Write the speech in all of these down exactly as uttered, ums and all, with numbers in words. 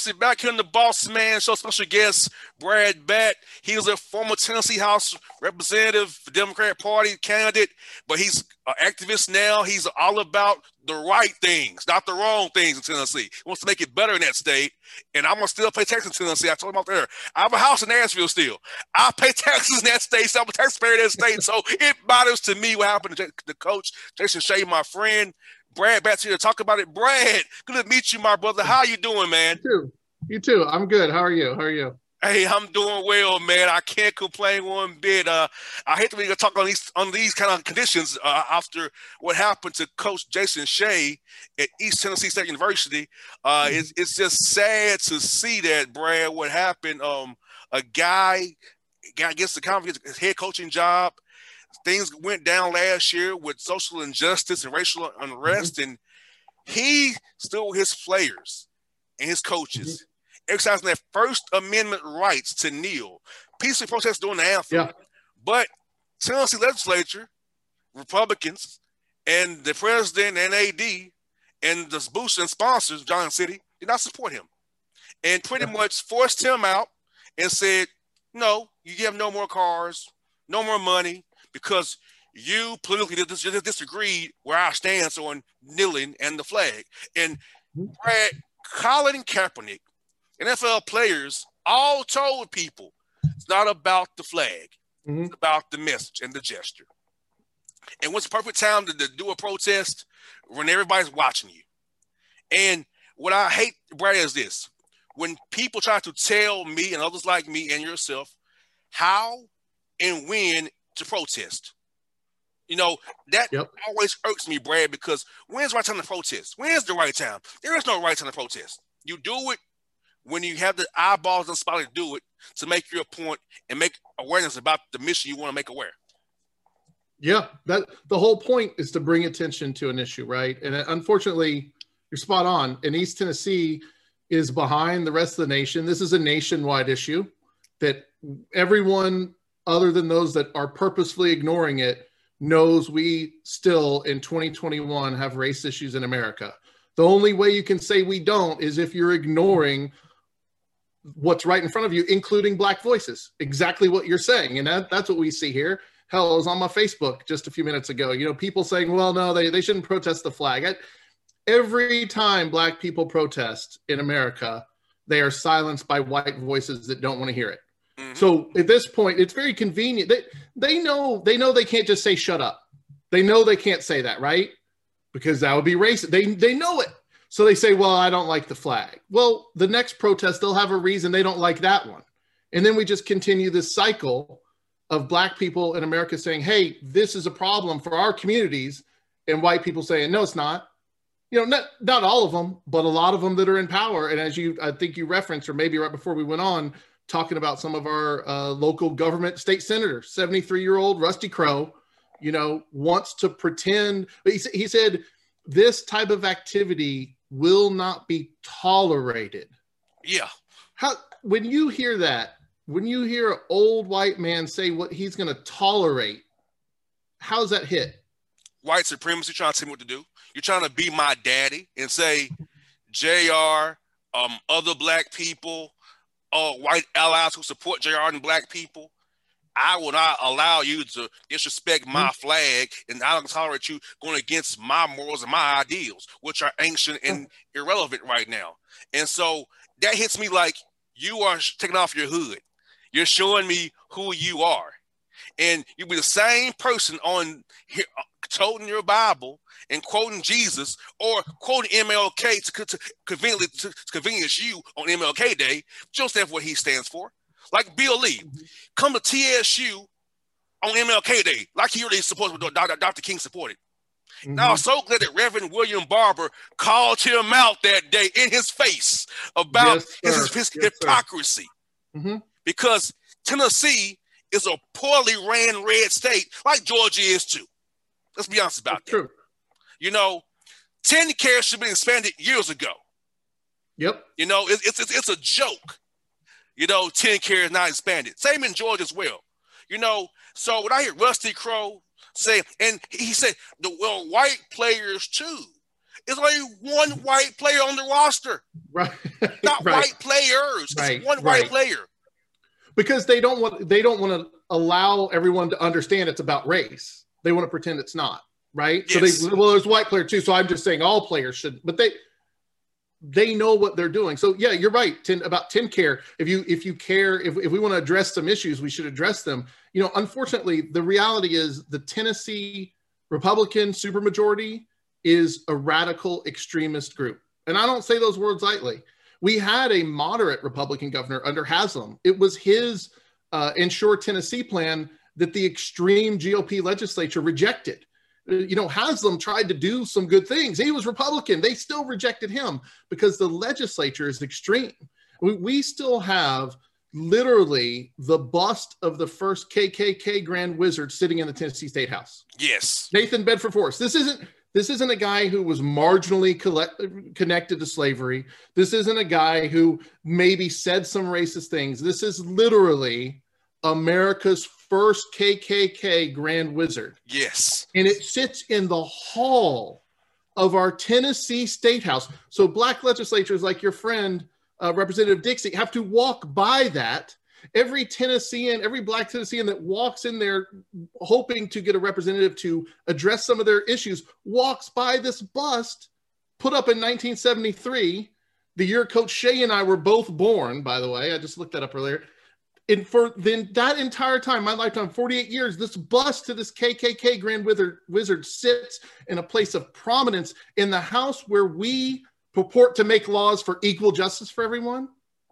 Tennessee back here in the Boss Man Show. Special guest Brad Batt. He was a former Tennessee House representative, Democratic Party candidate, but he's an activist now. He's all about the right things, not the wrong things in Tennessee. He wants to make it better in that state. And I'm gonna still pay taxes in Tennessee. I told him out there, I have a house in Nashville still. I pay taxes in that state, so I'm a taxpayer in that state. So it matters to me what happened to the coach, Jason Shea, my friend. Brad Batt's here to talk about it. Brad, good to meet you, my brother. How you doing, man? You too. You too. I'm good. How are you? How are you? Hey, I'm doing well, man. I can't complain one bit. Uh, I hate to be talk on these on these kind of conditions uh, after what happened to Coach Jason Shea at East Tennessee State University. Uh, mm-hmm. it's, it's just sad to see that, Brad, what happened. Um, a guy got gets the confidence, his head coaching job. Things went down last year with social injustice and racial unrest, mm-hmm. and he still his players and his coaches mm-hmm. exercising their First Amendment rights to kneel, peacefully protest during the anthem. Yeah. But Tennessee legislature, Republicans, and the president and A D and the boosters and sponsors, John City, did not support him, and pretty yeah. much forced him out and said, "No, you have no more cars, no more money." Because you politically dis- disagreed where our stance on kneeling and the flag. And Brad, Colin Kaepernick, N F L players all told people it's not about the flag. Mm-hmm. It's about the message and the gesture. And what's the perfect time to, to do a protest? When everybody's watching you. And what I hate, Brad, is this. When people try to tell me and others like me and yourself how and when to protest. You know, that yep. always irks me, Brad, because when's the right time to protest? When's the right time? There is no right time to protest. You do it when you have the eyeballs and spotlight to do it, to make your point and make awareness about the mission you want to make aware. Yeah, that the whole point is to bring attention to an issue, right? And unfortunately, you're spot on. And East Tennessee is behind the rest of the nation. This is a nationwide issue that everyone other than those that are purposefully ignoring it, knows we still in twenty twenty-one have race issues in America. The only way you can say we don't is if you're ignoring what's right in front of you, including Black voices. Exactly what you're saying. And that, that's what we see here. Hell, it was on my Facebook just a few minutes ago. You know, people saying, well, no, they, they shouldn't protest the flag. I, every time Black people protest in America, they are silenced by white voices that don't want to hear it. Mm-hmm. So at this point, it's very convenient. They they know they know they can't just say shut up. They know they can't say that, right? Because that would be racist. They they know it. So they say, well, I don't like the flag. Well, the next protest, they'll have a reason they don't like that one. And then we just continue this cycle of Black people in America saying, hey, this is a problem for our communities, and white people saying, no, it's not. You know, not, not all of them, but a lot of them that are in power. And as you, I think you referenced, or maybe right before we went on, talking about some of our uh, local government state senators, seventy-three-year-old Rusty Crowe, you know, wants to pretend. He, he said this type of activity will not be tolerated. Yeah. How when you hear that, when you hear an old white man say what he's going to tolerate, how's that hit? White supremacy trying to tell me what to do. You're trying to be my daddy and say, J R, um, other Black people, Uh, white allies who support J R and Black people, I will not allow you to disrespect my mm-hmm. flag, and I don't tolerate you going against my morals and my ideals, which are ancient and mm-hmm. irrelevant right now. And so that hits me like you are taking off your hood. You're showing me who you are. And you'll be the same person on here, toting your Bible and quoting Jesus or quoting M L K to, to conveniently to, to convenience you on M L K Day, but you don't stand for what he stands for. Like Bill Lee, mm-hmm. come to T S U on M L K Day, like he really supported what Doctor King supported. Mm-hmm. Now, I'm so glad that Reverend William Barber called him out that day in his face about yes, his, his yes, hypocrisy. Mm-hmm. Because Tennessee is a poorly ran red state, like Georgia is too. Let's be honest about That's that. True. You know, ten care should have been expanded years ago. Yep. You know, it, it's, it's it's a joke. You know, ten care is not expanded. Same in Georgia as well. You know, so when I hear Rusty Crowe say, and he said, the well, white players too. It's only one white player on the roster. Right. Not right. white players. Right. It's one right. white player. Because they don't want they don't want to allow everyone to understand it's about race. They want to pretend it's not, right? Yes. So they well, there's white player too. So I'm just saying all players should, but they they know what they're doing. So yeah, you're right. Tim, about Tim Care. If you if you care, if, if we want to address some issues, we should address them. You know, unfortunately, the reality is the Tennessee Republican supermajority is a radical extremist group. And I don't say those words lightly. We had a moderate Republican governor under Haslam. It was his uh, Ensure Tennessee plan that the extreme G O P legislature rejected. You know, Haslam tried to do some good things. He was Republican. They still rejected him because the legislature is extreme. We, we still have literally the bust of the first K K K Grand Wizard sitting in the Tennessee State House. Yes. Nathan Bedford Forrest. This isn't this isn't a guy who was marginally collect, connected to slavery. This isn't a guy who maybe said some racist things. This is literally America's first K K K Grand Wizard. Yes. And it sits in the hall of our Tennessee State House. So black legislators like your friend, uh, Representative Dixie, have to walk by that. Every Tennessean, every black Tennessean that walks in there hoping to get a representative to address some of their issues walks by this bust put up in nineteen seventy-three, the year Coach Shea and I were both born, by the way. I just looked that up earlier. And for then that entire time, my lifetime, forty-eight years, this bust to this K K K Grand Wizard, Wizard sits in a place of prominence in the house where we purport to make laws for equal justice for everyone.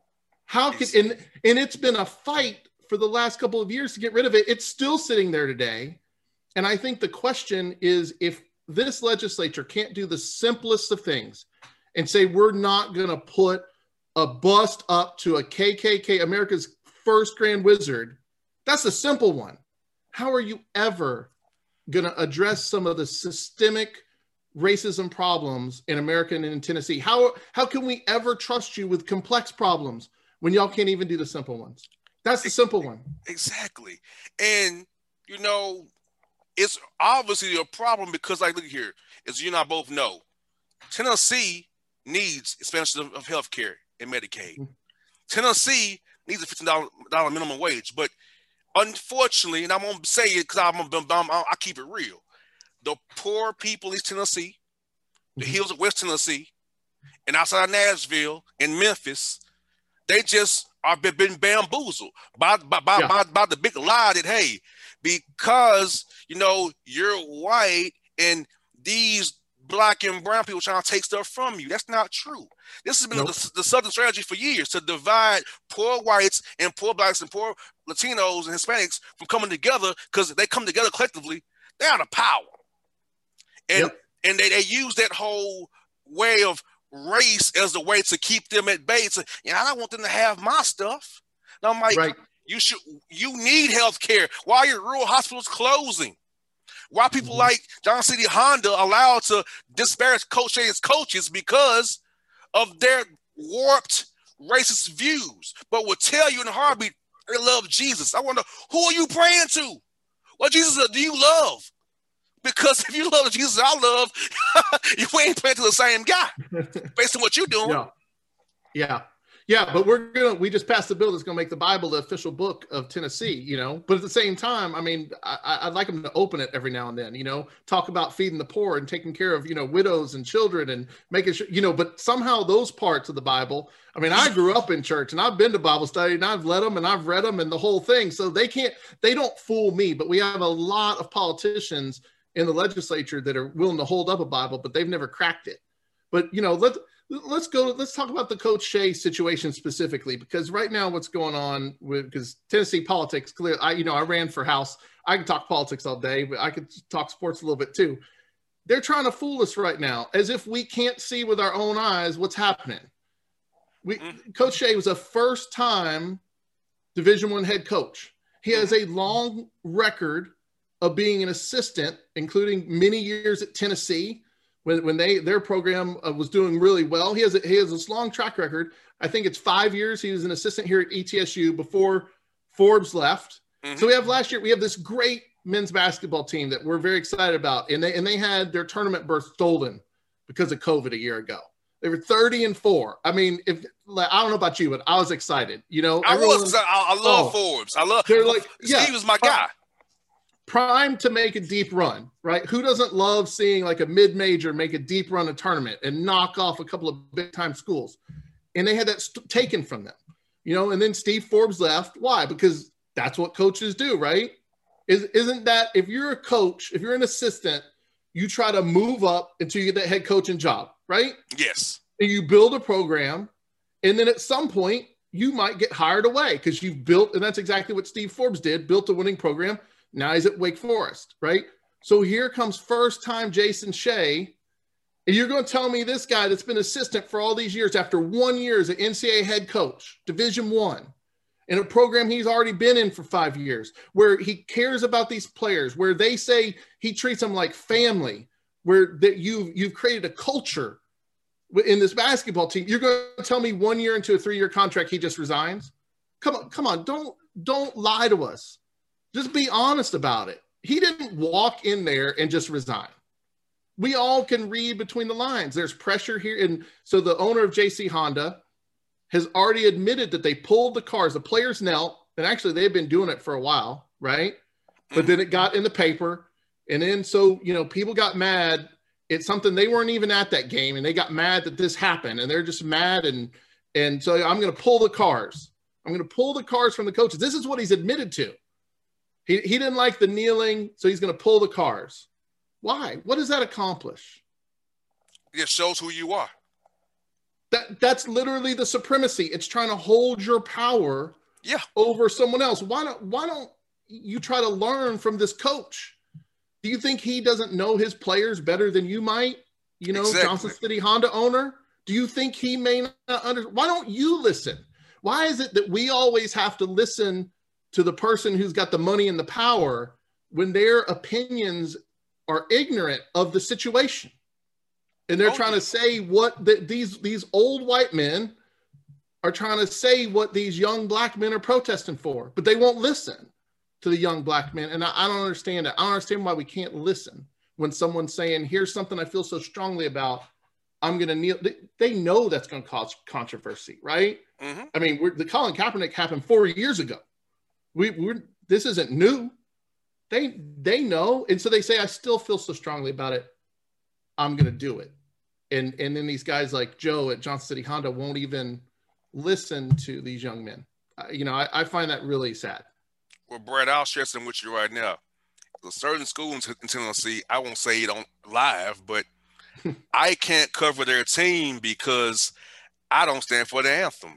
How could, and, and it's been a fight for the last couple of years to get rid of it. It's still sitting there today. And I think the question is, if this legislature can't do the simplest of things and say, we're not going to put a bust up to a K K K, America's first Grand Wizard, that's a simple one. How are you ever going to address some of the systemic racism problems in America and in Tennessee? How, how can we ever trust you with complex problems when y'all can't even do the simple ones? That's the simple one. Exactly. And, you know, it's obviously a problem because, like, look here, as you and I both know, Tennessee needs expansion of, of health care and Medicaid. Mm-hmm. Tennessee needs a fifteen dollars minimum wage. But unfortunately, and I'm going to say it because I'm, I'm, I'm, I keep it real, the poor people in East Tennessee, the mm-hmm. hills of West Tennessee, and outside of Nashville and Memphis, they just are been bamboozled by by by, yeah. by by the big lie that, hey, because you know you're white and these black and brown people trying to take stuff from you. That's not true. This has been nope. the, the Southern strategy for years to divide poor whites and poor blacks and poor Latinos and Hispanics from coming together, because if they come together collectively, they're out of power. And yep. and they, they use that whole way of race as the way to keep them at bay. So, you know, I don't want them to have my stuff. And I'm like, right. you should, you need health care. Why are your rural hospitals closing? Why people mm-hmm. like Johnson City Honda allowed to disparage Coach Shane's coaches because of their warped racist views, but will tell you in a heartbeat they love Jesus. I wonder, who are you praying to? What Jesus do you love? Because if you love Jesus I love, you ain't praying to the same guy based on what you're doing. Yeah. Yeah. Yeah. But we're going to, we just passed the bill that's going to make the Bible the official book of Tennessee, you know, but at the same time, I mean, I, I'd like them to open it every now and then, you know, talk about feeding the poor and taking care of, you know, widows and children and making sure, you know, but somehow those parts of the Bible, I mean, I grew up in church and I've been to Bible study and I've led them and I've read them and the whole thing. So they can't, they don't fool me, but we have a lot of politicians in the legislature that are willing to hold up a Bible, but they've never cracked it. But, you know, let's, let's go, let's talk about the Coach Shea situation specifically, because right now what's going on with, because Tennessee politics, clear, I, you know, I ran for House. I can talk politics all day, but I could talk sports a little bit too. They're trying to fool us right now as if we can't see with our own eyes what's happening. We, mm-hmm. Coach Shea was a first time Division One head coach. He has a long record of being an assistant, including many years at Tennessee when, when they their program uh, was doing really well. He has, a, he has this long track record. I think it's five years. He was an assistant here at E T S U before Forbes left. Mm-hmm. So we have last year, we have this great men's basketball team that we're very excited about. And they, and they had their tournament berth stolen because of COVID a year ago. They were thirty and four. I mean, if like, I don't know about you, but I was excited. You know, I everyone, was. I, I love oh, Forbes. I love. They're like, Steve yeah, was my guy. Prime to make a deep run, right? Who doesn't love seeing like a mid-major make a deep run a tournament and knock off a couple of big-time schools? And they had that st- taken from them, you know. And then Steve Forbes left. Why? Because that's what coaches do, right? Is, isn't that if you're a coach, if you're an assistant, you try to move up until you get that head coaching job, right? Yes. And you build a program, and then at some point you might get hired away because you've built, and that's exactly what Steve Forbes did, built a winning program. Now he's at Wake Forest, right? So here comes first-time Jason Shea, and you're going to tell me this guy that's been assistant for all these years, after one year as an N C double A head coach, Division One, in a program he's already been in for five years, where he cares about these players, where they say he treats them like family, where that you've you've created a culture in this basketball team. You're going to tell me one year into a three-year contract he just resigns? Come on, come on, don't don't lie to us. Just be honest about it. He didn't walk in there and just resign. We all can read between the lines. There's pressure here. And so the owner of J C Honda has already admitted that they pulled the cars. The players knelt, and actually they've been doing it for a while, right? But then it got in the paper. And then so, you know, people got mad. It's something they weren't even at that game, and they got mad that this happened, and they're just mad. And, and so I'm going to pull the cars. I'm going to pull the cars from the coaches. This is what he's admitted to. He, he didn't like the kneeling, so he's going to pull the cars. Why? What does that accomplish? It shows who you are. That that's literally the supremacy. It's trying to hold your power yeah. over someone else. Why don't why don't you try to learn from this coach? Do you think he doesn't know his players better than you might? You know, exactly. Johnson City Honda owner. Do you think he may not understand? Why don't you listen? Why is it that we always have to listen to the person who's got the money and the power when their opinions are ignorant of the situation? And they're oh, trying yeah. to say what the, these, these old white men are trying to say what these young black men are protesting for, but they won't listen to the young black men. And I, I don't understand it. I don't understand why we can't listen when someone's saying, here's something I feel so strongly about. I'm going to kneel. They, they know that's going to cause controversy, right? Mm-hmm. I mean, we're, the Colin Kaepernick happened four years ago. We, we're, this isn't new. They, they know. And so they say, I still feel so strongly about it. I'm going to do it. And, and then these guys like Joe at Johnson City Honda won't even listen to these young men. Uh, you know, I, I find that really sad. Well, Brad, I'll share something with you right now. There's certain schools in Tennessee, I won't say it on live, but I can't cover their team because I don't stand for the anthem.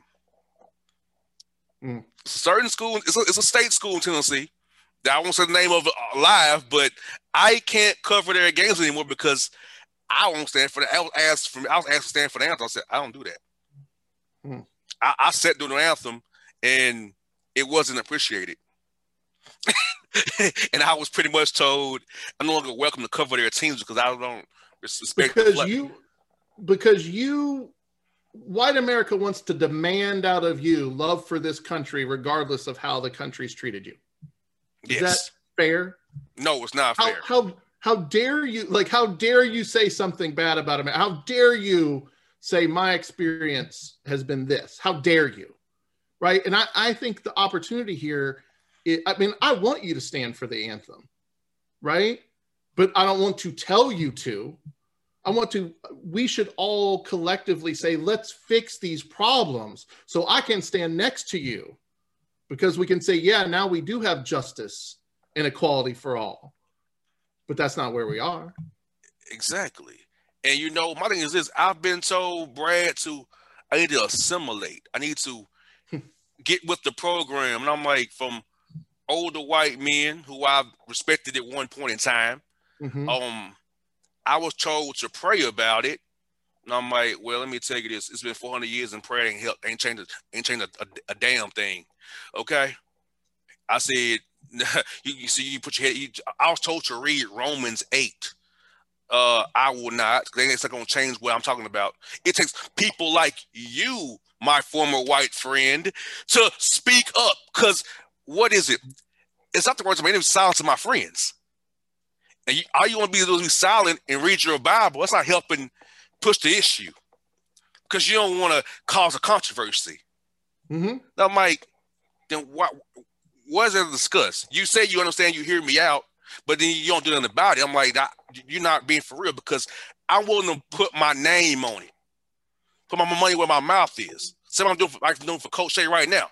Mm. Certain schools, it's a, it's a state school in Tennessee. I won't say the name of it live, but I can't cover their games anymore because I won't stand for the. I was asked for. I was asked to stand for the anthem. I said I don't do that. Mm. I, I sat during the anthem, and it wasn't appreciated. And I was pretty much told I'm no longer welcome to cover their teams because I don't respect because the you because you white America wants to demand out of you love for this country regardless of how the country's treated you. Is yes. that fair? No, it's not how, fair. How how dare you like how dare you say something bad about America? How dare you say my experience has been this? How dare you? Right? And I, I think the opportunity here It, I mean, I want you to stand for the anthem, right? But I don't want to tell you to. I want to, we should all collectively say, let's fix these problems so I can stand next to you because we can say, yeah, now we do have justice and equality for all. But that's not where we are. Exactly. And, you know, my thing is this, I've been told, Brad, to, I need to assimilate. I need to get with the program. And I'm like, from older white men who I've respected at one point in time. Mm-hmm. Um, I was told to pray about it. And I'm like, well, let me tell you this. It's been four hundred years and prayer ain't helped, ain't changed, ain't changed a, a, a damn thing. Okay. I said, you, you see, you put your head, you, I was told to read Romans eight. Uh, I will not. It's not going to change what I'm talking about. It takes people like you, my former white friend, to speak up. Because what is it? It's not the words of my enemies, silence of my friends. And you, all you want to be is to be silent and read your Bible. That's not helping push the issue because you don't want to cause a controversy. Mm-hmm. I'm like, then what? What is there to discuss? You say you understand, you hear me out, but then you don't do nothing about it. I'm like, you're not being for real because I'm willing to put my name on it, put my money where my mouth is. Same I'm doing for, like I'm doing for Coach Shay right now.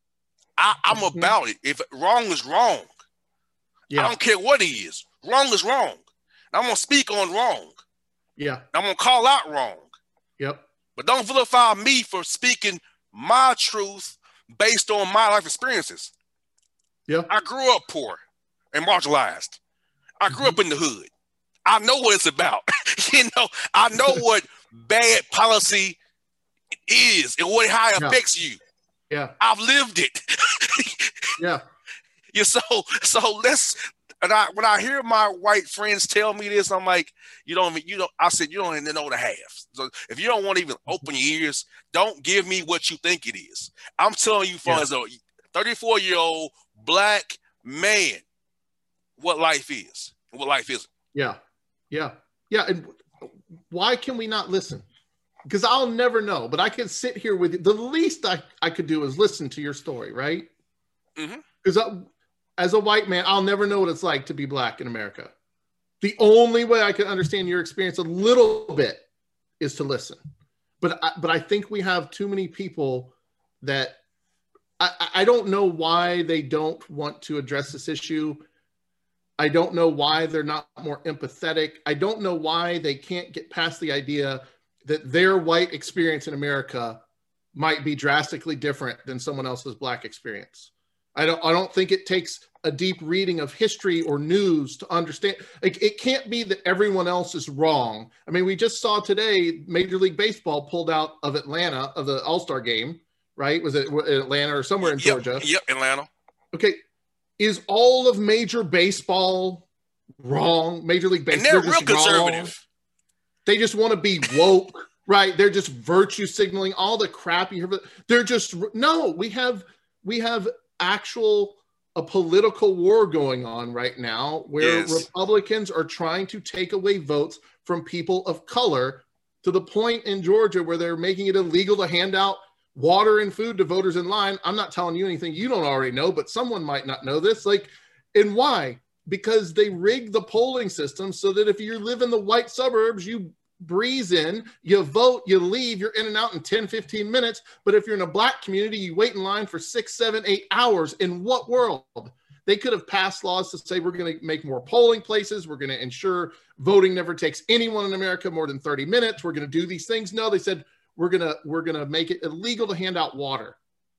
I, I'm mm-hmm. about it. If wrong is wrong, yeah. I don't care what it is. Wrong is wrong. I'm gonna speak on wrong. Yeah, I'm gonna call out wrong. Yep. But don't vilify me for speaking my truth based on my life experiences. Yeah. I grew up poor and marginalized. I grew mm-hmm. up in the hood. I know what it's about. you know, I know what bad policy is and what how it yeah. affects you. Yeah. I've lived it. yeah. Yeah. So so let's and I when I hear my white friends tell me this, I'm like, you don't you don't I said you don't even know the half. So if you don't want to even open your ears, don't give me what you think it is. I'm telling you from yeah. as a thirty-four year old black man what life is, what life isn't. Yeah. Yeah. Yeah. And why can we not listen? Because I'll never know, but I can sit here with you. The least I, I could do is listen to your story, right? Because mm-hmm. as a white man, I'll never know what it's like to be black in America. The only way I can understand your experience a little bit is to listen. But I, but I think we have too many people that I, I don't know why they don't want to address this issue. I don't know why they're not more empathetic. I don't know why they can't get past the idea that their white experience in America might be drastically different than someone else's black experience. I don't, I don't think it takes a deep reading of history or news to understand. Like, it can't be that everyone else is wrong. I mean, we just saw today, Major League Baseball pulled out of Atlanta of the All-Star game, right? Was it Atlanta or somewhere in yep, Georgia? Yep, Atlanta. Okay. Is all of Major Baseball wrong? Major League Baseball. And they're, they're real conservative. Wrong. They just want to be woke, right? They're just virtue signaling all the crap you hear. They're just, no, we have, we have actual, a political war going on right now where yes. Republicans are trying to take away votes from people of color to the point in Georgia where they're making it illegal to hand out water and food to voters in line. I'm not telling you anything you don't already know, but someone might not know this. Like, and why? Because they rigged the polling system so that if you live in the white suburbs, you breeze in, you vote, you leave, you're in and out in ten, fifteen minutes. But if you're in a black community, you wait in line for six, seven, eight hours. In what world? They could have passed laws to say we're going to make more polling places. We're going to ensure voting never takes anyone in America more than thirty minutes. We're going to do these things. No, they said we're going to we're going to make it illegal to hand out water.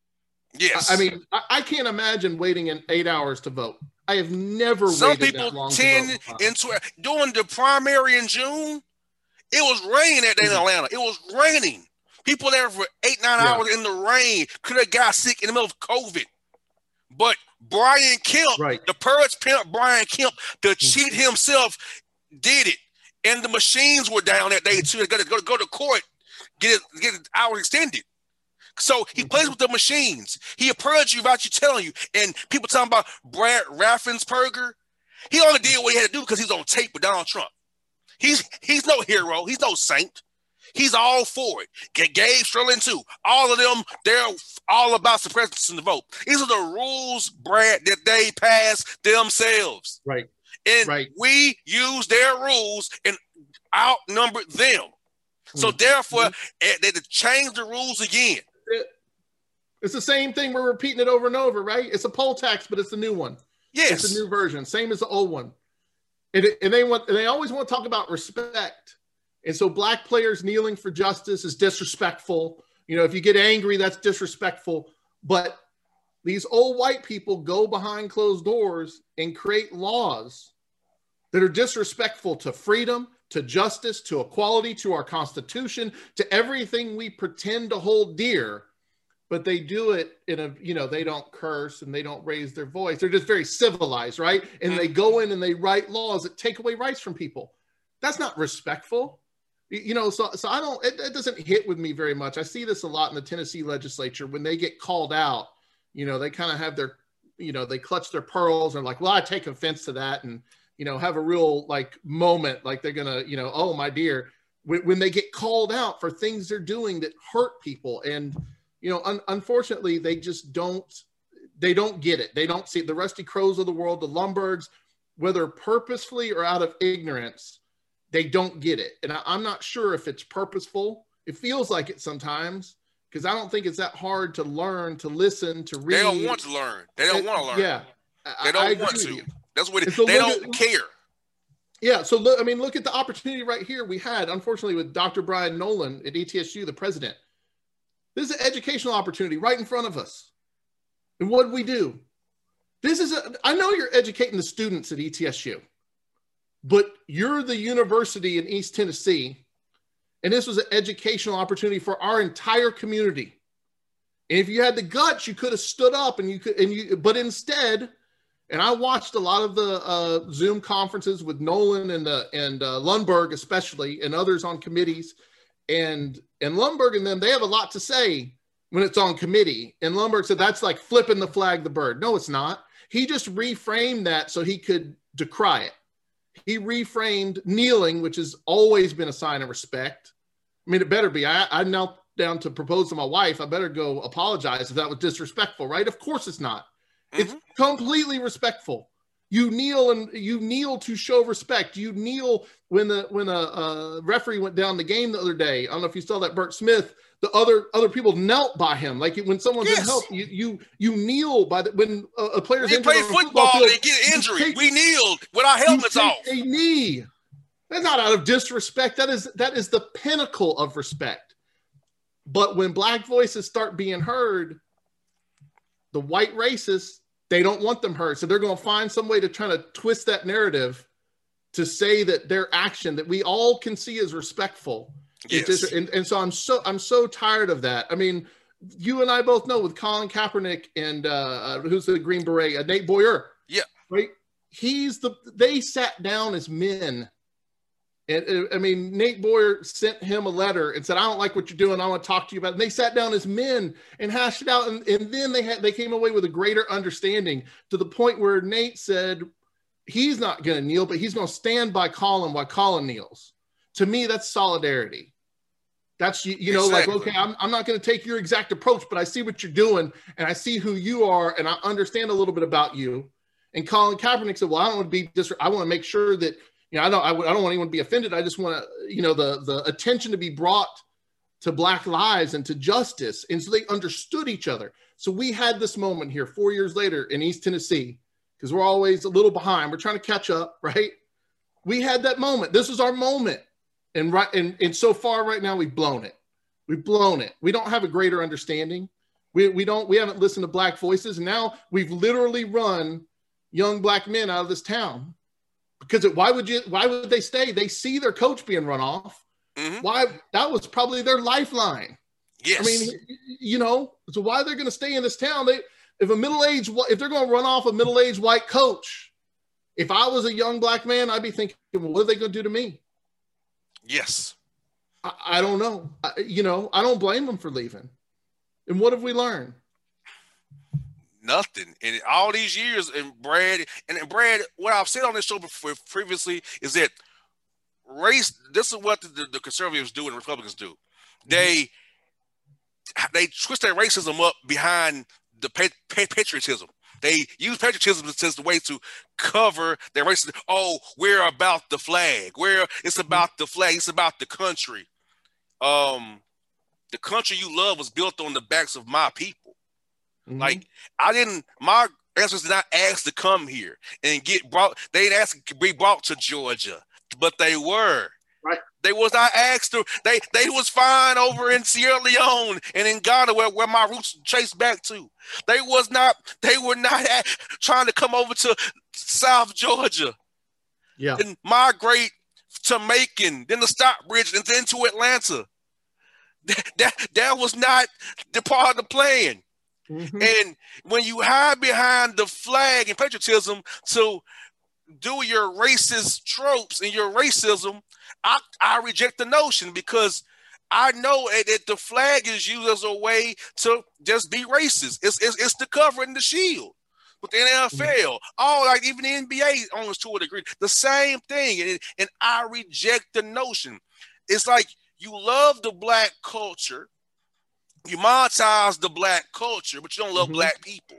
Yes. I, I mean, I, I can't imagine waiting in eight hours to vote. I have never Some waited people that long ten to vote. into during the primary in June. It was raining that day in Atlanta. It was raining. People there for eight, nine yeah. hours in the rain could have got sick in the middle of COVID. But Brian Kemp, right. the purge pimp Brian Kemp, the cheat himself, did it. And the machines were down that day too. They got to go, go to court, get it, get it hours extended. So he plays with the machines. He purged you without you telling you. And people talking about Brad Raffensperger. He only did what he had to do because he's on tape with Donald Trump. He's he's no hero. He's no saint. He's all for it. Gabe Sterling too. All of them, they're all about suppressing the vote. These are the rules, Brad, that they pass themselves. Right. And right. we use their rules and outnumber them. So mm-hmm. therefore, mm-hmm. they had to change the rules again. It's the same thing. We're repeating it over and over, right? It's a poll tax, but it's a new one. Yes. It's a new version. Same as the old one. And, it, and they want, and they always want to talk about respect. And so black players kneeling for justice is disrespectful. You know, if you get angry, that's disrespectful. But these old white people go behind closed doors and create laws that are disrespectful to freedom, to justice, to equality, to our Constitution, to everything we pretend to hold dear. But they do it in a, you know, they don't curse and they don't raise their voice. They're just very civilized, right? And they go in and they write laws that take away rights from people. That's not respectful. You know, so so I don't, it, it doesn't hit with me very much. I see this a lot in the Tennessee legislature. When they get called out, you know, they kind of have their, you know, they clutch their pearls and like, well, I take offense to that, and, you know, have a real like moment, like they're going to, you know, oh, my dear. when, when they get called out for things they're doing that hurt people. And, you know, un- unfortunately, they just don't, they don't get it. They don't see it. The Rusty Crows of the world, the Lundbergs, whether purposefully or out of ignorance, they don't get it. And I, I'm not sure if it's purposeful. It feels like it sometimes, because I don't think it's that hard to learn, to listen, to read. They don't want to learn. They don't want to learn. Yeah. They don't I want to. You. That's what it, so they don't at, care. Yeah. So look, I mean, look at the opportunity right here we had, unfortunately, with Doctor Brian Nolan at E T S U, the president. This is an educational opportunity right in front of us. And what did we do? This is a, I know you're educating the students at E T S U, but you're the university in East Tennessee, and this was an educational opportunity for our entire community. And if you had the guts, you could have stood up and you could, and you, but instead, and I watched a lot of the uh, Zoom conferences with Nolan and the and uh, Lundberg especially, and others on committees, and and Lundberg and them, they have a lot to say when it's on committee. And Lundberg said that's like flipping the flag the bird. No, it's not. He just reframed that so he could decry it. He reframed kneeling, which has always been a sign of respect. I mean, it better be. I, I knelt down to propose to my wife. I better go apologize if that was disrespectful, right? Of course it's not. Mm-hmm. It's completely respectful. You kneel and you kneel to show respect. You kneel when the when a, a referee went down the game the other day. I don't know if you saw that, Burt Smith. The other other people knelt by him, like when someone's yes. in help. You you you kneel by the when a, a player's we injured. We play football, football field, they get injured. Take, we kneeled with our helmets off. A knee. That's not out of disrespect. That is that is the pinnacle of respect. But when black voices start being heard, the white racists, they don't want them heard. So they're going to find some way to try to twist that narrative to say that their action that we all can see as respectful. Yes. Just, and, and so I'm so I'm so tired of that. I mean, you and I both know with Colin Kaepernick and uh, who's the Green Beret, uh, Nate Boyer. Yeah. Right. He's the, they sat down as men. And I mean, Nate Boyer sent him a letter and said, I don't like what you're doing. I want to talk to you about it. And they sat down as men and hashed it out. And, and then they had, they came away with a greater understanding to the point where Nate said, he's not going to kneel, but he's going to stand by Colin while Colin kneels. To me, that's solidarity. That's, you, you know, exactly. like, okay, I'm, I'm not going to take your exact approach, but I see what you're doing and I see who you are and I understand a little bit about you. And Colin Kaepernick said, well, I don't want to be dis- I want to make sure that, you know, I don't, I, I don't want anyone to be offended. I just want to, you know, the, the attention to be brought to Black lives and to justice. And so they understood each other. So we had this moment here four years later in East Tennessee, because we're always a little behind. We're trying to catch up, right? We had that moment. This was our moment. And right, and, and so far right now, we've blown it. We've blown it. We don't have a greater understanding. We, we don't, we haven't listened to Black voices. And now we've literally run young Black men out of this town. Because it, why would you? Why would they stay? They see their coach being run off. Mm-hmm. Why? That was probably their lifeline. Yes. I mean, you know. So why they're going to stay in this town? They, if a middle-aged, if they're going to run off a middle-aged white coach, if I was a young Black man, I'd be thinking, well, what are they going to do to me? Yes. I, I don't know. I, you know, I don't blame them for leaving. And what have we learned? Nothing in all these years. And Brad, and, and Brad, what I've said on this show before, previously is that race. This is what the, the conservatives do and Republicans do. Mm-hmm. They they twist their racism up behind the pa- pa- patriotism. They use patriotism as the way to cover their racism. Oh, we're about the flag. We're it's about the flag. It's about the country. Um, the country you love was built on the backs of my people. Mm-hmm. Like I didn't, my ancestors did not ask to come here and get brought. They didn't ask to be brought to Georgia, but they were. Right. They was not asked to. They they was fine over in Sierra Leone and in Ghana, where, where my roots trace back to. They was not. They were not at, trying to come over to South Georgia. Yeah. And migrate to Macon, then to Stockbridge, and then to Atlanta. That that, that was not the part of the plan. Mm-hmm. And when you hide behind the flag and patriotism to do your racist tropes and your racism, I, I reject the notion because I know that the flag is used as a way to just be racist. It's it's, it's the cover and the shield. With the N F L, mm-hmm. all like even the N B A almost to a degree, the same thing. And, and I reject the notion. it's like you love the black culture, you monetize the black culture, but you don't love mm-hmm. black people.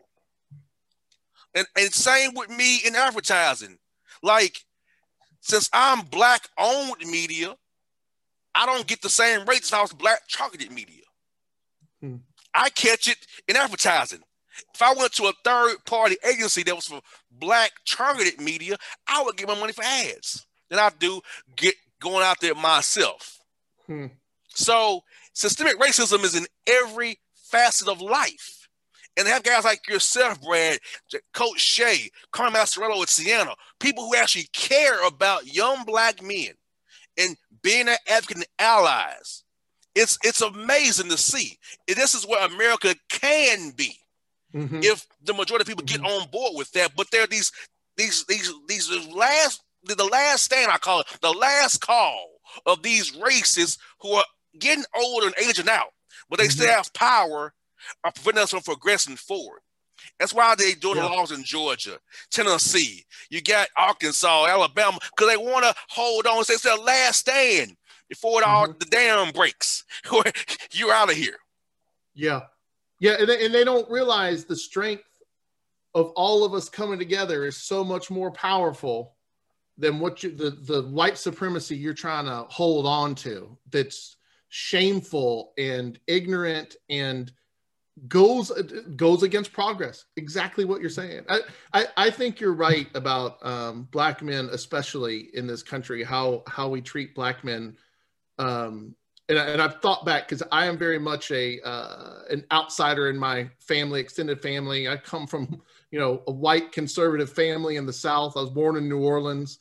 And, and same with me in advertising. Like, since I'm black-owned media, I don't get the same rates as I was black-targeted media. Hmm. I catch it in advertising. If I went to a third-party agency that was for black-targeted media, I would get my money for ads than I do get going out there myself. Hmm. So systemic racism is in every facet of life. And they have guys like yourself, Brad, Coach Shay, Carmen Masterello at Siena, people who actually care about young black men and being an advocate and allies. It's it's amazing to see. This is where America can be mm-hmm. if the majority of people mm-hmm. get on board with that. But there are these these these these last the last stand, I call it, the last call of these racists who are getting older and aging out, but they mm-hmm. still have power. Are preventing us from progressing forward. That's why they're doing yeah. the laws in Georgia, Tennessee. You got Arkansas, Alabama, because they want to hold on and say it's their last stand before it all mm-hmm. the dam breaks. You're out of here. Yeah. Yeah, and they, and they don't realize the strength of all of us coming together is so much more powerful than what you, the, the white supremacy you're trying to hold on to that's shameful and ignorant and goes goes against progress. Exactly what you're saying. I, I, I think you're right about um, black men, especially in this country, how how we treat black men. Um, and, and I've thought back because I am very much a uh, an outsider in my family, extended family. I come from, you know, a white conservative family in the South. I was born in New Orleans,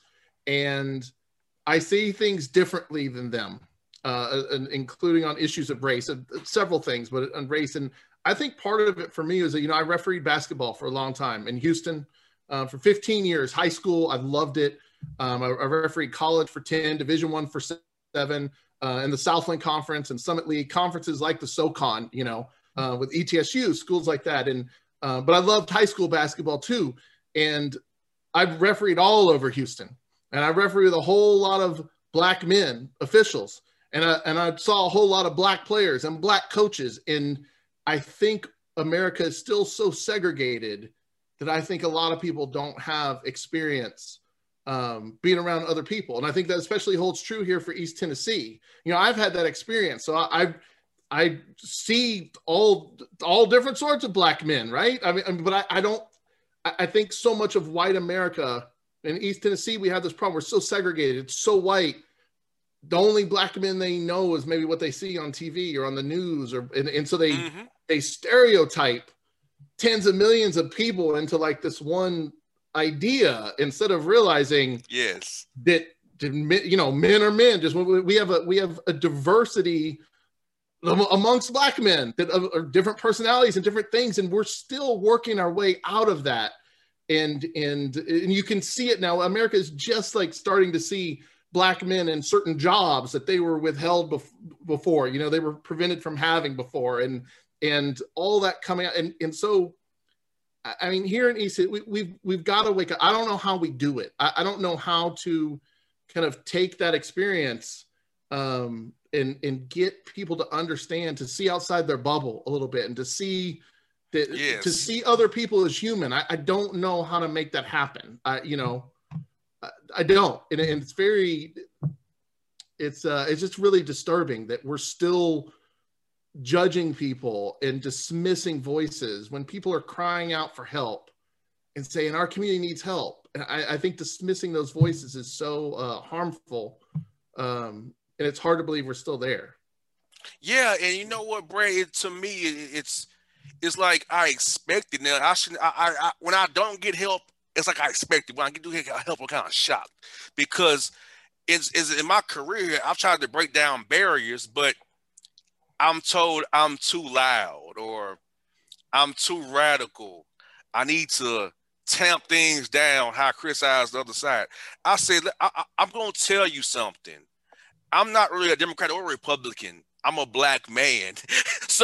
and I see things differently than them, uh, including on issues of race, uh, several things, but on race. And I think part of it for me is that, you know, I refereed basketball for a long time in Houston uh, for fifteen years, high school. I loved it. Um, I, I refereed college for ten, Division One for seven, uh, in the Southland Conference and Summit League conferences like the SoCon, you know, uh, with E T S U, schools like that. And, uh, but I loved high school basketball too. And I've refereed all over Houston, and I refereed with a whole lot of black men, officials. And I, and I saw a whole lot of black players and black coaches. And I think America is still so segregated that I think a lot of people don't have experience um, being around other people. And I think that especially holds true here for East Tennessee. You know, I've had that experience. So I, I, I see all, all different sorts of black men, right? I mean, but I, I don't, I think so much of white America in East Tennessee, we have this problem. We're so segregated. It's so white. The only black men they know is maybe what they see on T V or on the news, or and, and so they mm-hmm. they stereotype tens of millions of people into like this one idea instead of realizing yes that, you know, men are men. Just we have a we have a diversity amongst black men that are different personalities and different things, and we're still working our way out of that. And and and you can see it now. America is just like starting to see black men in certain jobs that they were withheld bef- before, you know, they were prevented from having before, and and all that coming out. And and so, I mean, here in East, we, we've we've got to wake up. I don't know how we do it. I, I don't know how to kind of take that experience um, and and get people to understand, to see outside their bubble a little bit, and to see that yes. to see other people as human. I, I don't know how to make that happen. I, you know. I don't, and it's very, it's uh, it's just really disturbing that we're still judging people and dismissing voices when people are crying out for help and saying our community needs help. And I, I think dismissing those voices is so uh, harmful, um, and it's hard to believe we're still there. Yeah, and you know what, Bray? It, to me, it, it's it's like I expected. Now, I should, I, I, I when I don't get help, it's like I expected. When I do get help, I'm kind of shocked because it's, it's in my career, I've tried to break down barriers, but I'm told I'm too loud or I'm too radical. I need to tamp things down, how I criticize the other side. I said, I, I, I'm going to tell you something. I'm not really a Democrat or a Republican. I'm a black man. So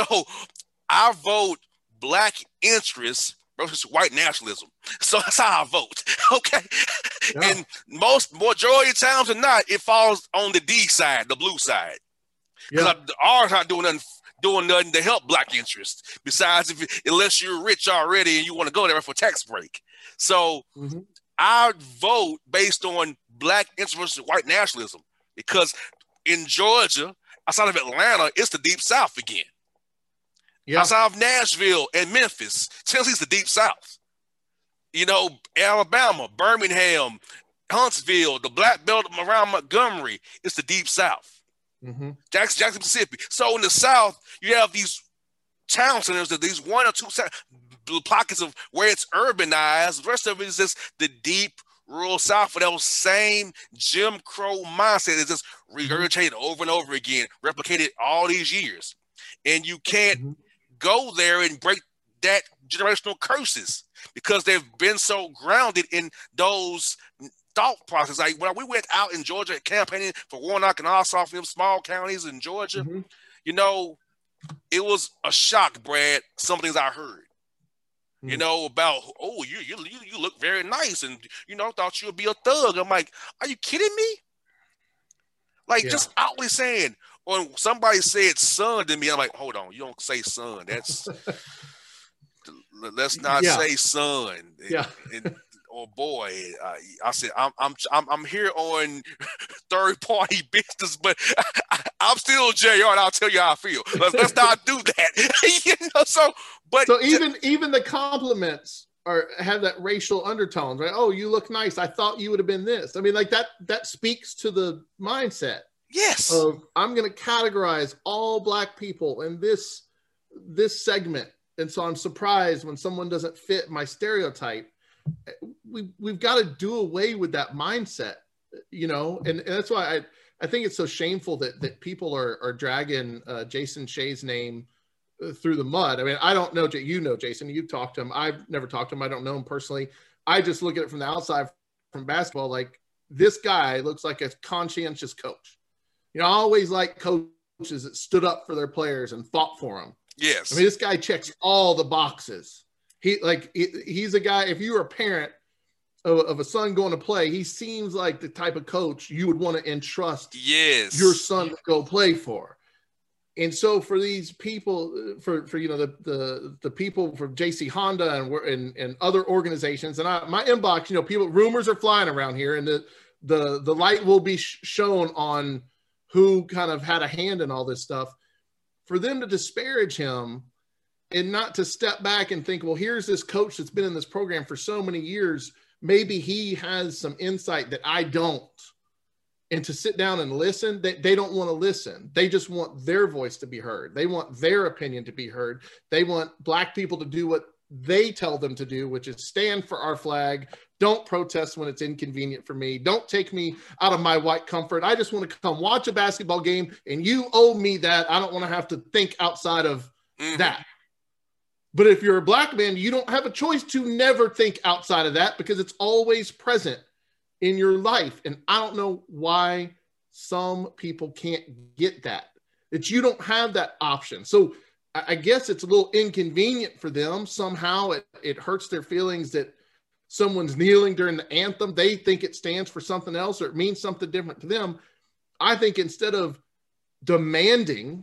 I vote black interests versus white nationalism. So that's how I vote. Okay. Yeah. And most majority of times than not, it falls on the D side, the blue side. Because Yeah. the R's not doing nothing, doing nothing to help black interests. Besides, if unless you're rich already and you want to go there for tax break. So Mm-hmm. I vote based on black interest versus white nationalism. Because in Georgia, outside of Atlanta, it's the deep South again. Yeah. Outside of Nashville and Memphis, Tennessee's the deep South. You know, Alabama, Birmingham, Huntsville, the black belt around Montgomery, it's the deep South. Mm-hmm. Jackson, Jackson, Mississippi. So in the South, you have these town centers, that these one or two pockets of where it's urbanized. The rest of it is just the deep rural South for those same Jim Crow mindset is just regurgitated over and over again, replicated all these years. And you can't Mm-hmm. go there and break that generational curses because they've been so grounded in those thought processes. Like when we went out in Georgia campaigning for Warnock and Ossoff, them small counties in Georgia, Mm-hmm. you know, it was a shock, Brad, some things I heard. Mm-hmm. You know, about, oh, you, you you you look very nice and, you know, thought you would be a thug. I'm like, are you kidding me? Like, Yeah. just outwardly saying, when somebody said son to me, I'm like, hold on, you don't say son. That's, let's not Yeah. say son. Yeah. And, or boy, uh, I said, I'm, I'm, I'm, I'm here on third party business, but I, I'm still J R and I'll tell you how I feel. Let's, let's not do that. You know, so, but So even even the compliments are have that racial undertones, right? Oh, you look nice. I thought you would have been this. I mean, like that that speaks to the mindset yes, of I'm going to categorize all black people in this this segment, and so I'm surprised when someone doesn't fit my stereotype. We we've got to do away with that mindset, you know, and, and that's why I I think it's so shameful that that people are are dragging uh, Jason Shea's name through the mud. I mean, I don't know, you know, Jason, you've talked to him. I've never talked to him. I don't know him personally. I just look at it from the outside from basketball. Like, this guy looks like a conscientious coach. You know, I always like coaches that stood up for their players and fought for them. yes. I mean, this guy checks all the boxes. He like, he, he's a guy, if you were a parent of, of a son going to play, he seems like the type of coach you would want to entrust yes. your son to go play for. And so for these people, for, for you know, the the the people from J C Honda and and, and other organizations, and I, my inbox, you know, people, rumors are flying around here, and the the the light will be sh- shown on who kind of had a hand in all this stuff. For them to disparage him and not to step back and think, well, here's this coach that's been in this program for so many years. Maybe he has some insight that I don't. And to sit down and listen, they, they don't want to listen. They just want their voice to be heard. They want their opinion to be heard. They want black people to do what they tell them to do, which is stand for our flag. Don't protest when it's inconvenient for me. Don't take me out of my white comfort. I just want to come watch a basketball game, and you owe me that. I don't want to have to think outside of Mhm. that. But if you're a black man, you don't have a choice to never think outside of that because it's always present in your life. And I don't know why some people can't get that, that you don't have that option. So I I guess it's a little inconvenient for them. Somehow it, it hurts their feelings that someone's kneeling during the anthem. They think it stands for something else or it means something different to them. I think instead of demanding,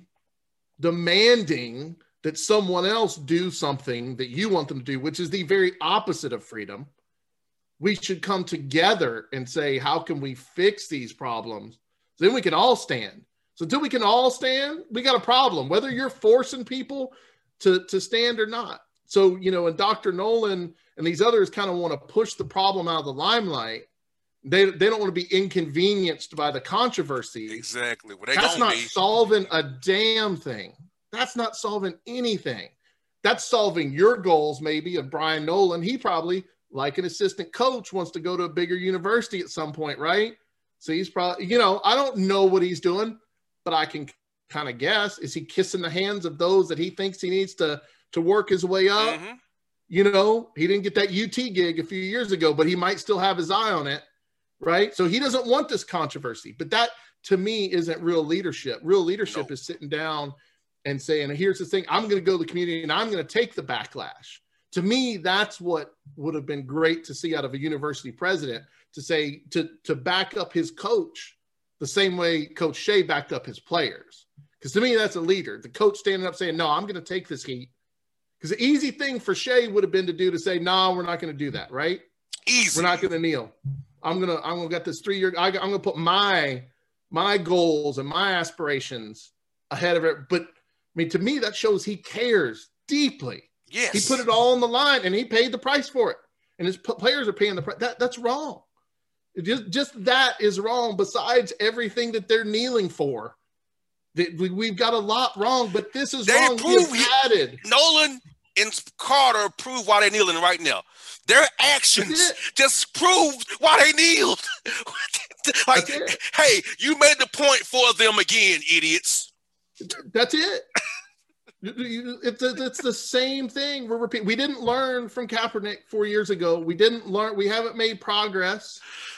demanding that someone else do something that you want them to do, which is the very opposite of freedom, we should come together and say, how can we fix these problems? So then we can all stand. So until we can all stand, we got a problem, whether you're forcing people to, to stand or not. So, you know, and Doctor Nolan and these others kind of want to push the problem out of the limelight. They, they don't want to be inconvenienced by the controversy. Exactly. Well, they That's gonna not be. solving a damn thing. That's not solving anything. That's solving your goals, maybe, of Brian Nolan. He probably, like an assistant coach, wants to go to a bigger university at some point, right? So he's probably, you know, I don't know what he's doing, but I can kind of guess. Is he kissing the hands of those that he thinks he needs to, to work his way up? Mhm. You know, he didn't get that U T gig a few years ago, but he might still have his eye on it, right? So he doesn't want this controversy. But that, to me, isn't real leadership. Real leadership No. is sitting down and saying, here's the thing, I'm going to go to the community and I'm going to take the backlash To me, that's what would have been great to see out of a university president, to say, to, to back up his coach the same way Coach Shea backed up his players. Because to me, that's a leader. The coach standing up saying, no, I'm going to take this heat. Because the easy thing for Shea would have been to do to say, no, we're not going to do that, right? Easy. We're not going to kneel. I'm going to I'm going to get this three-year – I'm going to put my my goals and my aspirations ahead of it. But, I mean, to me, that shows he cares deeply. Yes. He put it all on the line, and he paid the price for it. And his p- players are paying the price. That, that's wrong. It just, just that is wrong, besides everything that they're kneeling for. That we, we've got a lot wrong, but this is they wrong. Prove he, added. Nolan and Carter prove why they're kneeling right now. Their actions just proved why they kneeled. Like, hey, you made the point for them again, idiots. That's it. It's, it's the same thing. We're repeating. We didn't learn from Kaepernick four years ago. We didn't learn. We haven't made progress.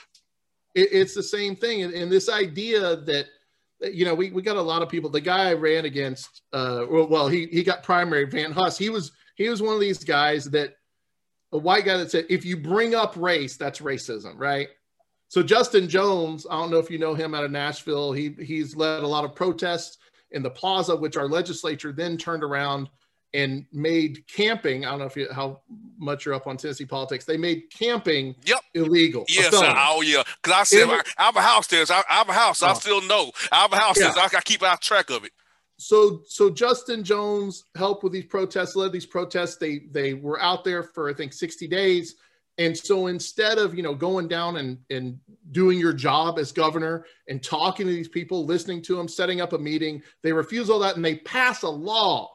It, it's the same thing. And, and this idea that, you know, we, we got a lot of people. The guy I ran against, uh, well, well, he he got primary, Van Huss. He was he was one of these guys that, a white guy that said, if you bring up race, that's racism, right? So Justin Jones, I don't know if you know him out of Nashville. He he's led a lot of protests in the plaza, which our legislature then turned around and made camping. I don't know if you, how much you're up on Tennessee politics. They made camping yep. illegal. Yes, oh yeah. Because I said, I, I have a house there. I, I have a house. Oh. I still know. I have a house yeah. there. So I, I keep out track of it. So, so Justin Jones helped with these protests, led these protests. They, they were out there for, I think, sixty days. And so instead of, you know, going down and, and doing your job as governor and talking to these people, listening to them, setting up a meeting, they refuse all that and they pass a law,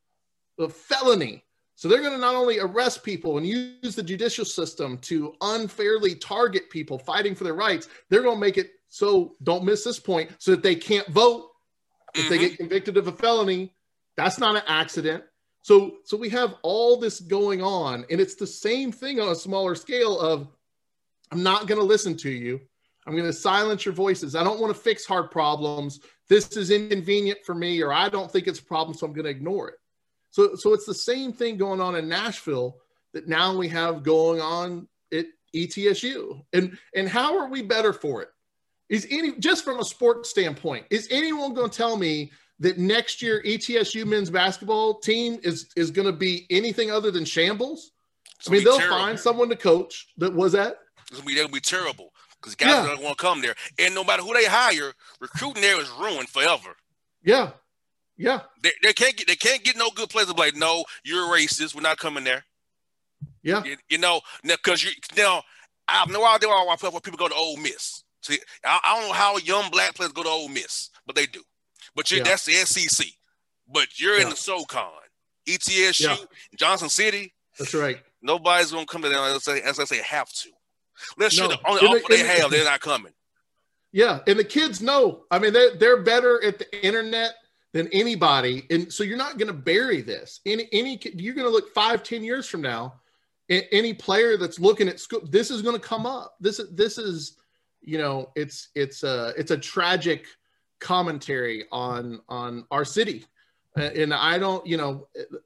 a felony. So they're going to not only arrest people and use the judicial system to unfairly target people fighting for their rights, they're going to make it so, don't miss this point, so that they can't vote. If mm-hmm. they get convicted of a felony, that's not an accident. So, so we have all this going on, and it's the same thing on a smaller scale of, I'm not going to listen to you. I'm going to silence your voices. I don't want to fix hard problems. This is inconvenient for me, or I don't think it's a problem, so I'm going to ignore it. So, so it's the same thing going on in Nashville that now we have going on at E T S U. And, and how are we better for it? Is any, just from a sports standpoint, is anyone going to tell me that next year E T S U men's basketball team is, is going to be anything other than shambles? I mean, they'll terrible. find someone to coach. That was that. It's going to be, they'll be terrible because guys yeah. don't want to come there. And no matter who they hire, recruiting there is ruined forever. Yeah. Yeah. They, they can't get, they can't get no good players. Like, no, you're a racist. We're not coming there. Yeah. You, you know, because you now I have no idea why people go to Ole Miss. See, I, I don't know how young black players go to Ole Miss, but they do. But yeah. that's the S E C. But you're yeah. in the SoCon, E T S U, yeah. Johnson City. That's right. Nobody's gonna come to them unless they, as I say, have to. Let's no. shoot the only offer they have. They're not coming. Yeah, and the kids know. I mean, they're they're better at the internet than anybody, and so you're not going to bury this. Any any you're going to look five, ten years from now. Any player that's looking at school, this is going to come up. This is this is. You know, it's it's a it's a tragic commentary on on our city, and I don't, you know,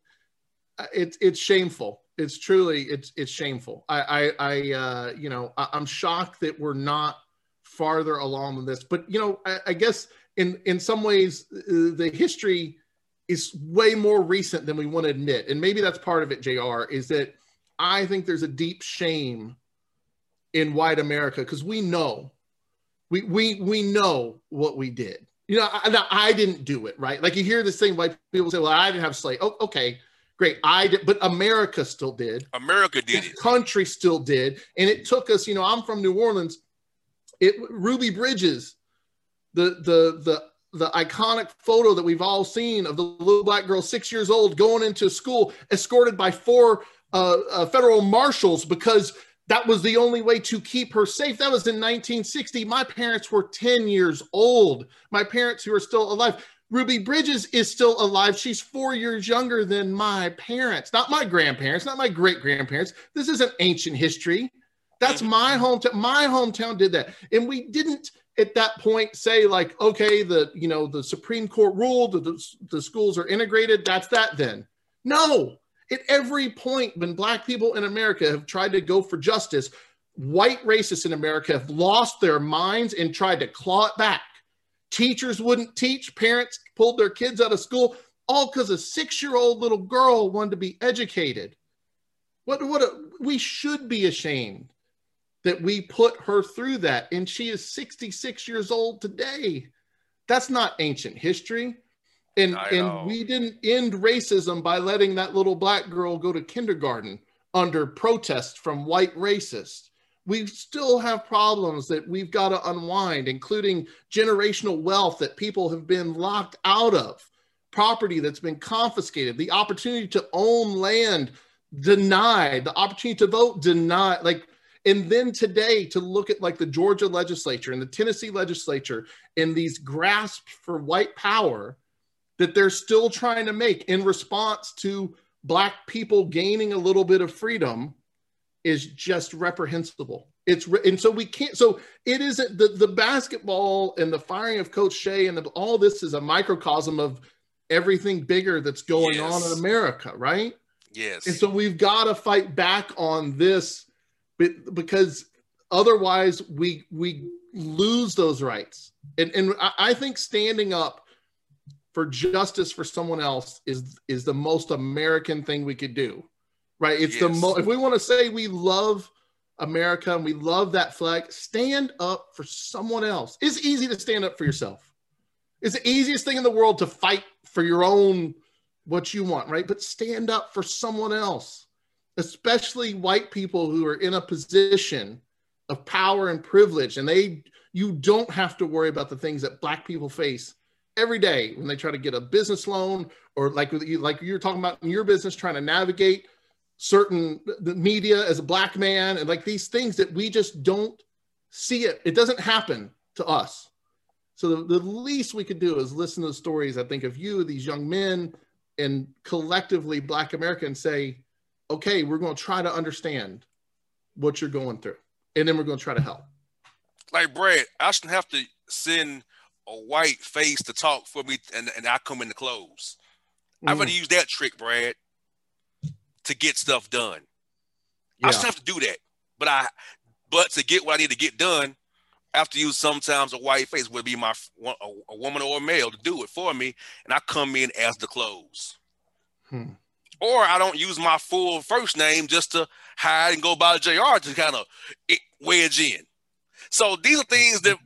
it's it's shameful. It's truly it's it's shameful. I I, I uh, you know, I, I'm shocked that we're not farther along than this. But you know, I, I guess in in some ways uh, the history is way more recent than we want to admit, and maybe that's part of it. J R is that I think there's a deep shame in white America, because we know, we we we know what we did. You know, I, I didn't do it, right? Like you hear this thing, white people say, "Well, I didn't have slaves." Oh, okay, great, I did, but America still did. America did it. Country still did, and it took us. You know, I'm from New Orleans. It Ruby Bridges, the the the the iconic photo that we've all seen of the little black girl, six years old, going into school, escorted by four uh, uh, federal marshals because that was the only way to keep her safe. That was in nineteen sixty. My parents were ten years old. My parents who are still alive. Ruby Bridges is still alive. She's four years younger than my parents, not my grandparents, not my great-grandparents. This isn't ancient history. That's my hometown. My hometown did that. And we didn't at that point say like, okay, the, you know, the Supreme Court ruled that the, the schools are integrated. That's that then. No. At every point when black people in America have tried to go for justice, white racists in America have lost their minds and tried to claw it back. Teachers wouldn't teach, parents pulled their kids out of school, all because a six-year-old little girl wanted to be educated. What, what a, we should be ashamed that we put her through that. And she is sixty-six years old today. That's not ancient history. And, and we didn't end racism by letting that little black girl go to kindergarten under protest from white racists. We still have problems that we've got to unwind, including generational wealth that people have been locked out of, property that's been confiscated, the opportunity to own land denied, the opportunity to vote denied. Like, and then today to look at like the Georgia legislature and the Tennessee legislature and these grasps for white power that they're still trying to make in response to black people gaining a little bit of freedom is just reprehensible. It's and so we can't. So it isn't the the basketball and the firing of Coach Shea and the, all this is a microcosm of everything bigger that's going yes. on in America, right? Yes. And so we've got to fight back on this, because otherwise we we lose those rights. And and I think standing up for justice for someone else is is the most American thing we could do, right? It's yes. the most. If we want to say we love America and we love that flag, stand up for someone else. It's easy to stand up for yourself. It's the easiest thing in the world to fight for your own what you want, right? But stand up for someone else, especially white people who are in a position of power and privilege, and they you don't have to worry about the things that black people face every day when they try to get a business loan, or like you like you're talking about in your business, trying to navigate certain the media as a black man, and like these things that we just don't see it. It doesn't happen to us. So the, the least we could do is listen to the stories, I think, of you, these young men, and collectively black America, and say, okay, we're going to try to understand what you're going through, and then we're going to try to help. Like, Brad, I shouldn't have to send a white face to talk for me, and, and I come in the clothes. Mm. I'd rather use that trick, Brad, to get stuff done. Yeah. I shouldn't have to do that. But I, but to get what I need to get done, I have to use sometimes a white face, whether it be my a, a woman or a male, to do it for me, and I come in as the clothes. Hmm. Or I don't use my full first name just to hide and go by J R to kind of wedge in. So these are things that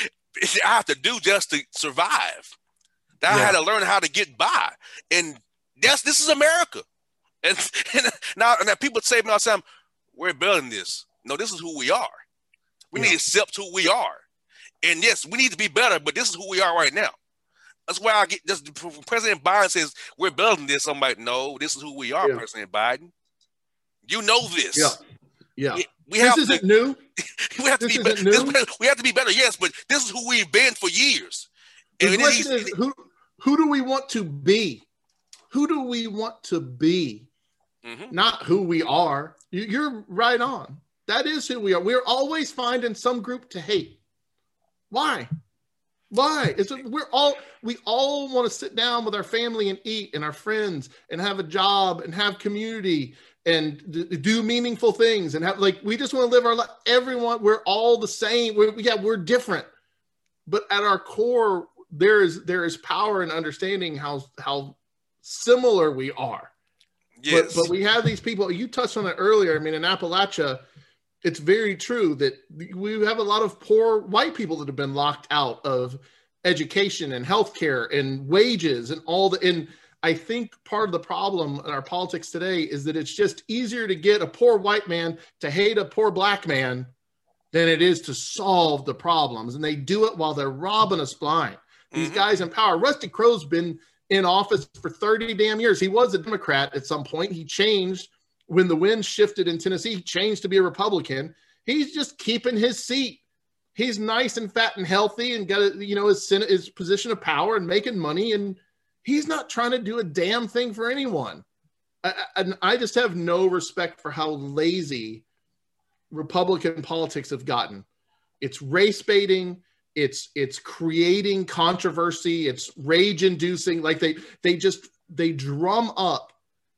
I have to do just to survive. That yeah. I had to learn how to get by, and that's this is America. And, and now, now people say to me all the time, "We're better than this." No, this is who we are. We yeah. need to accept who we are, and yes, we need to be better. But this is who we are right now. That's why I get just President Biden says we're better than this. I'm like, no, this is who we are, yeah. President Biden. You know this. Yeah, yeah. We, we this have isn't to, new. We have to this be better. New. This, we have to be better, yes, but this is who we've been for years. The and question is, who who do we want to be? Who do we want to be? Mm-hmm. Not who we are. You, you're right on. That is who we are. We're always finding some group to hate. Why? Why? It's a, we're all we all want to sit down with our family and eat, and our friends, and have a job, and have community, and d- do meaningful things, and have like we just want to live our life. Everyone, we're all the same. We're, yeah, we're different, but at our core, there is there is power in understanding how how similar we are. Yes. But, but we have these people. You touched on it earlier. I mean, in Appalachia, it's very true that we have a lot of poor white people that have been locked out of education and healthcare and wages and all the. And I think part of the problem in our politics today is that it's just easier to get a poor white man to hate a poor black man than it is to solve the problems. And they do it while they're robbing us blind. These mm-hmm. guys in power. Rusty Crowe's been in office for thirty damn years. He was a Democrat at some point. He changed. When the wind shifted in Tennessee, he changed to be a Republican. He's just keeping his seat. He's nice and fat and healthy and got a, you know, his, his position of power and making money. And he's not trying to do a damn thing for anyone. I, and I just have no respect for how lazy Republican politics have gotten. It's race baiting. It's, it's creating controversy. It's rage inducing. Like they, they just, they drum up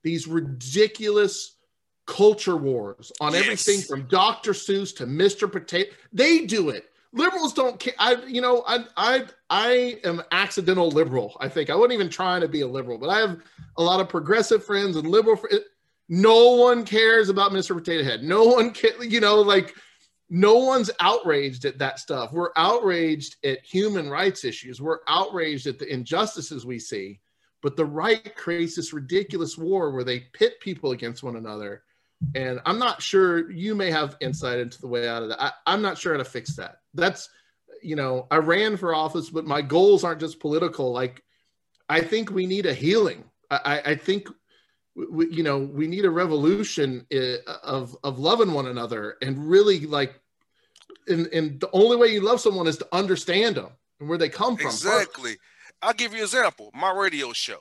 these ridiculous culture wars on yes. everything from Doctor Seuss to Mister Potato. They do it. Liberals don't care. I, you know, I, I, I am accidental liberal. I think I wasn't even trying to be a liberal, but I have a lot of progressive friends and liberal. Fr- no one cares about Mister Potato Head. No one can, you know, like no one's outraged at that stuff. We're outraged at human rights issues. We're outraged at the injustices we see. But the right creates this ridiculous war where they pit people against one another. And I'm not sure, you may have insight into the way out of that. I, I'm not sure how to fix that. That's, you know, I ran for office, but my goals aren't just political. Like, I think we need a healing. I, I think, we, you know, we need a revolution of, of loving one another and really like, and, and the only way you love someone is to understand them and where they come from. Exactly. First. I'll give you an example. My radio show.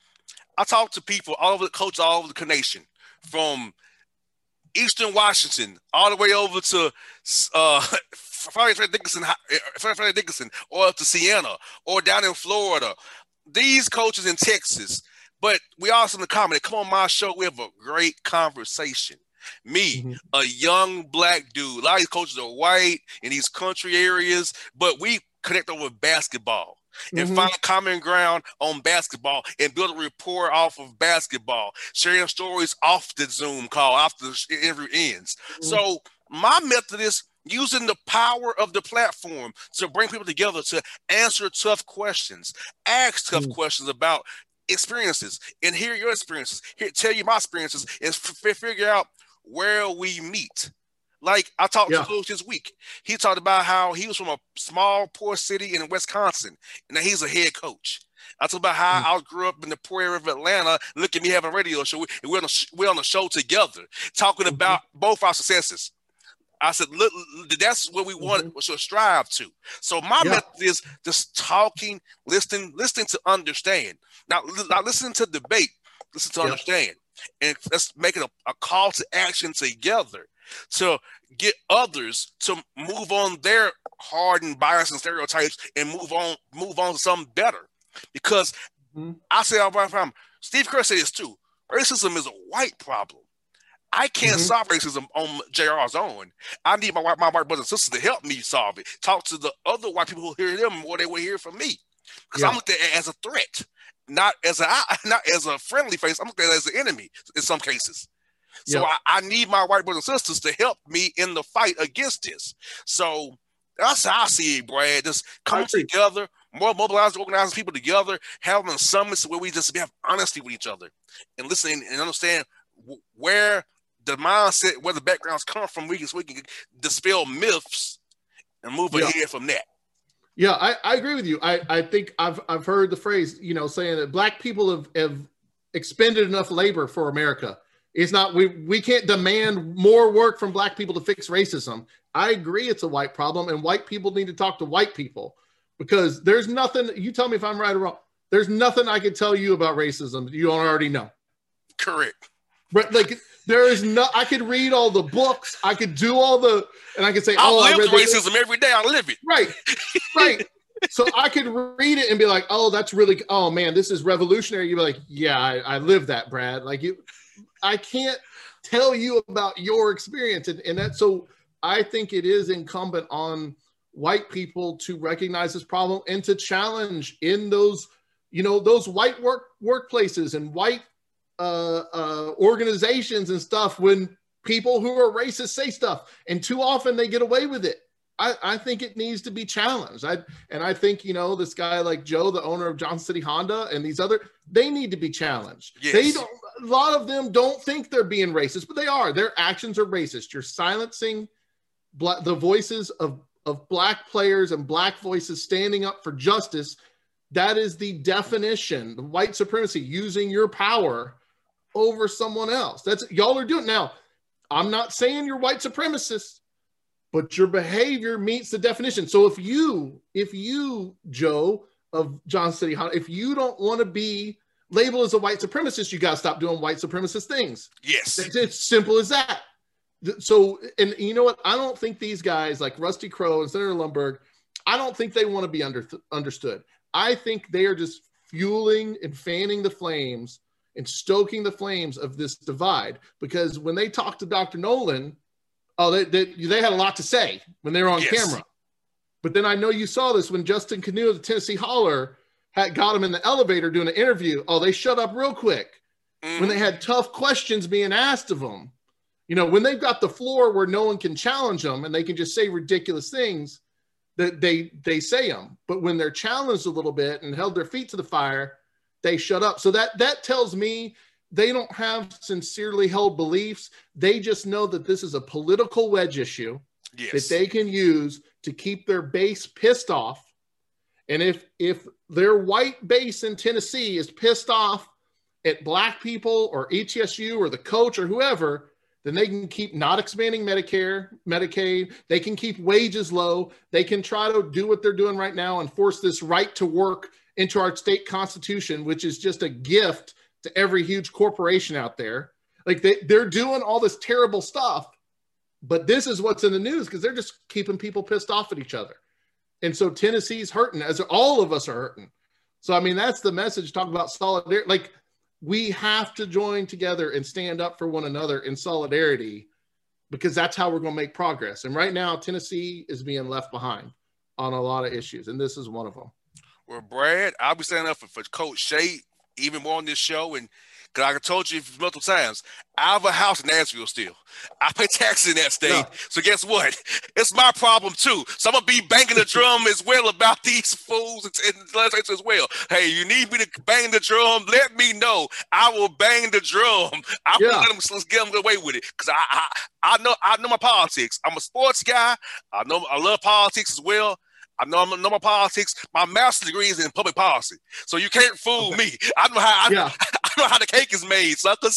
I talk to people all over the coaches all over the nation, from Eastern Washington all the way over to uh, Frederick Dickinson, Frederick Dickinson, or up to Siena, or down in Florida. These coaches in Texas, but we also in the comedy. Come on my show, we have a great conversation. Me, mm-hmm. a young black dude. A lot of these coaches are white in these country areas, but we connect over basketball. And mm-hmm. find a common ground on basketball and build a rapport off of basketball, sharing stories off the Zoom call after the interview ends. Mm-hmm. So my method is using the power of the platform to bring people together to answer tough questions, ask tough mm-hmm. questions about experiences, and hear your experiences, here, tell you my experiences, and f- figure out where we meet. Like I talked yeah. to Coach this week. He talked about how he was from a small, poor city in Wisconsin, and now he's a head coach. I talked about how mm-hmm. I grew up in the poor area of Atlanta. Look at me having a radio show. We, we're, on a, we're on a show together, talking mm-hmm. about both our successes. I said, look, that's what we want mm-hmm. to strive to. So my yeah. method is just talking, listening, listening to understand. Now, not listening to debate, listen to yeah. understand. And let's make it a, a call to action together to get others to move on their hardened bias and stereotypes and move on, move on to something better. Because mm-hmm. I say all the time, Steve Kerr said this too. Racism is a white problem. I can't mm-hmm. solve racism on J R's own. I need my white, my white brothers and sisters to help me solve it. Talk to the other white people who hear them more they will hear from me. Because yeah. I'm looked at it as a threat, not as a not as a friendly face. I'm looking at it as an enemy in some cases. So yep. I, I need my white brothers and sisters to help me in the fight against this. So that's how I see it, Brad. Just come together, more mobilized, organizing people together, having summits where we just have honesty with each other and listen and understand where the mindset, where the backgrounds come from. We can, so we can dispel myths and move yeah. ahead from that. Yeah, I, I agree with you. I, I think I've I've heard the phrase, you know, saying that black people have, have expended enough labor for America. It's not, we, we can't demand more work from black people to fix racism. I agree it's a white problem, and white people need to talk to white people, because there's nothing, you tell me if I'm right or wrong, there's nothing I can tell you about racism you don't already know. Correct. But like, there is no, I could read all the books, I could do all the, and I could say, I oh, live I read racism this. every day, I live it. Right, right. So I could read it and be like, oh, that's really, oh man, this is revolutionary. You'd be like, yeah, I, I live that, Brad. Like you, I can't tell you about your experience. And, and that, so I think it is incumbent on white people to recognize this problem and to challenge in those, you know, those white work workplaces and white uh, uh, organizations and stuff, when people who are racist say stuff, and too often they get away with it. I, I think it needs to be challenged. I, and I think, you know, this guy like Joe, the owner of Johnson City Honda, and these other, they need to be challenged. Yes. They don't, a lot of them don't think they're being racist, but they are. Their actions are racist. You're silencing black, the voices of, of black players and black voices standing up for justice. That is the definition, the white supremacy, using your power over someone else. That's, y'all are doing. Now, I'm not saying you're white supremacists, but your behavior meets the definition. So if you, if you, Joe of Johnson City Honda, if you don't want to be labeled as a white supremacist, you got to stop doing white supremacist things. Yes. It's, it's simple as that. So, and you know what? I don't think these guys like Rusty Crowe and Senator Lundberg, I don't think they want to be under, understood. I think they are just fueling and fanning the flames and stoking the flames of this divide. Because when they talked to Doctor Nolan, oh, they, they, they had a lot to say when they were on yes. camera. But then I know you saw this when Justin Canoe of the Tennessee Holler had got him in the elevator doing an interview. Oh, they shut up real quick mm-hmm. when they had tough questions being asked of them. You know, when they've got the floor where no one can challenge them and they can just say ridiculous things, that they they say them. But when they're challenged a little bit and held their feet to the fire, they shut up. So that that tells me they don't have sincerely held beliefs. They just know that this is a political wedge issue yes. that they can use to keep their base pissed off. And if if their white base in Tennessee is pissed off at black people or E T S U or the coach or whoever, then they can keep not expanding Medicare, Medicaid. They can keep wages low. They can try to do what they're doing right now and force this right to work into our state constitution, which is just a gift to every huge corporation out there. Like they, they're doing all this terrible stuff, but this is what's in the news because they're just keeping people pissed off at each other. And so Tennessee's hurting, as all of us are hurting. So, I mean, that's the message, talk about solidarity. Like, we have to join together and stand up for one another in solidarity because that's how we're going to make progress. And right now, Tennessee is being left behind on a lot of issues, and this is one of them. Well, Brad, I'll be standing up for, for Coach Shay even more on this show, and because I told you multiple times, I have a house in Nashville still. I pay taxes in that state. No. So guess what? It's my problem too. So I'm going to be banging the drum as well about these fools in the legislature as well. Hey, you need me to bang the drum? Let me know. I will bang the drum. I'm yeah. going to let's get them away with it because I, I I know I know my politics. I'm a sports guy. I know I love politics as well. I know, I know my politics. My master's degree is in public policy, so you can't fool okay. me. I know how. I, yeah. I know how the cake is made, suckers.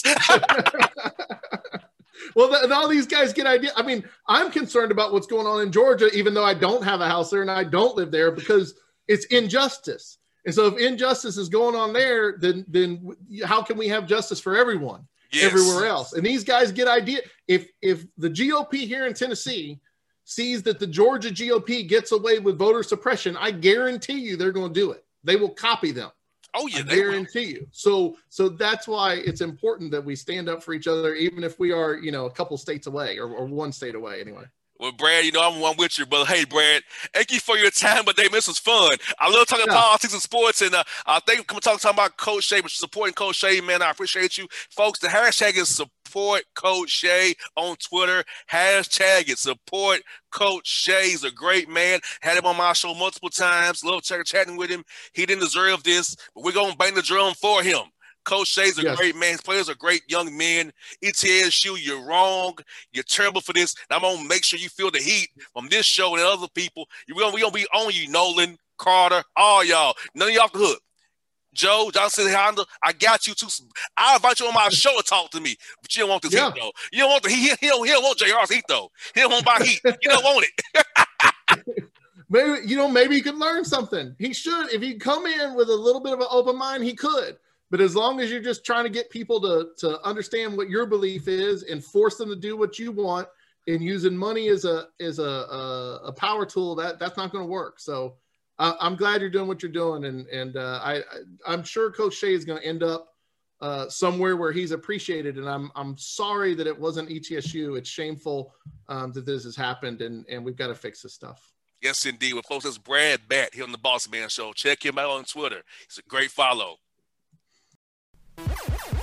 Well, the, and all these guys get idea. I mean, I'm concerned about what's going on in Georgia, even though I don't have a house there and I don't live there, because it's injustice. And so, if injustice is going on there, then then how can we have justice for everyone yes. everywhere else? And these guys get idea. If if the G O P here in Tennessee sees that the Georgia G O P gets away with voter suppression, I guarantee you they're going to do it. They will copy them. Oh, yeah. I guarantee will. you. So so that's why it's important that we stand up for each other, even if we are, you know, a couple states away or, or one state away anyway. Well, Brad, you know, I'm one with you, but hey, Brad, thank you for your time, but Dave, this was fun. I love talking yeah. politics and sports, and uh, I think I'm talking, talking about Coach Shay, but supporting Coach Shay, man, I appreciate you. Folks, the hashtag is support Coach Shay on Twitter. Hashtag it, support Coach Shay. He's a great man. Had him on my show multiple times. Love chatting with him. He didn't deserve this, but we're going to bang the drum for him. Coach Shay's a yes. great man. His players are great young men. E T S U, you're wrong. You're terrible for this. And I'm going to make sure you feel the heat from this show and other people. We're going to be on you, Nolan, Carter, all y'all. None of y'all off the hook. Joe, Johnson, Honda, I got you too. I'll invite you on my show to talk to me, but you don't want this yeah. heat, though. You don't want the heat. He don't, he don't want J R's heat, though. He don't want my heat. You don't want it. Maybe, you know, maybe he could learn something. He should. If he come in with a little bit of an open mind, he could. But as long as you're just trying to get people to, to understand what your belief is and force them to do what you want and using money as a as a, a, a power tool, that that's not going to work. So uh, I'm glad you're doing what you're doing. And and uh, I, I, I'm sure Coach Shay is going to end up uh, somewhere where he's appreciated. And I'm I'm sorry that it wasn't E T S U. It's shameful um, that this has happened, and, and we've got to fix this stuff. Yes, indeed. Well, folks, that's Brad Batt here on the Boss Man Show. Check him out on Twitter. He's a great follow. You